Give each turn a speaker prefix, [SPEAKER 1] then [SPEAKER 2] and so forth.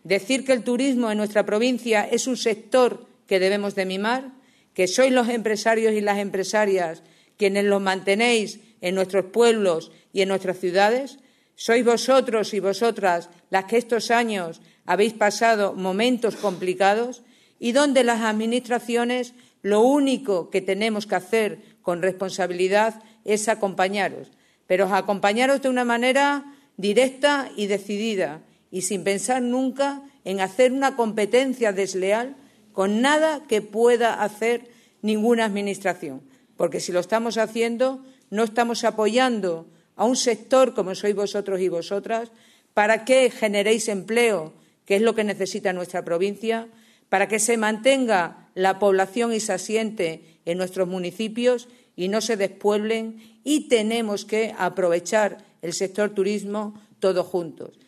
[SPEAKER 1] Decir que el turismo en nuestra provincia es un sector que debemos de mimar, que sois los empresarios y las empresarias quienes lo mantenéis en nuestros pueblos y en nuestras ciudades. Sois vosotros y vosotras las que estos años habéis pasado momentos complicados y donde las administraciones lo único que tenemos que hacer con responsabilidad es acompañaros, pero acompañaros de una manera directa y decidida y sin pensar nunca en hacer una competencia desleal con nada que pueda hacer ninguna administración, porque si lo estamos haciendo no estamos apoyando a un sector como sois vosotros y vosotras para que generéis empleo, que es lo que necesita nuestra provincia, para que se mantenga la población y se asiente en nuestros municipios y no se despueblen, y tenemos que aprovechar el sector turismo todos juntos.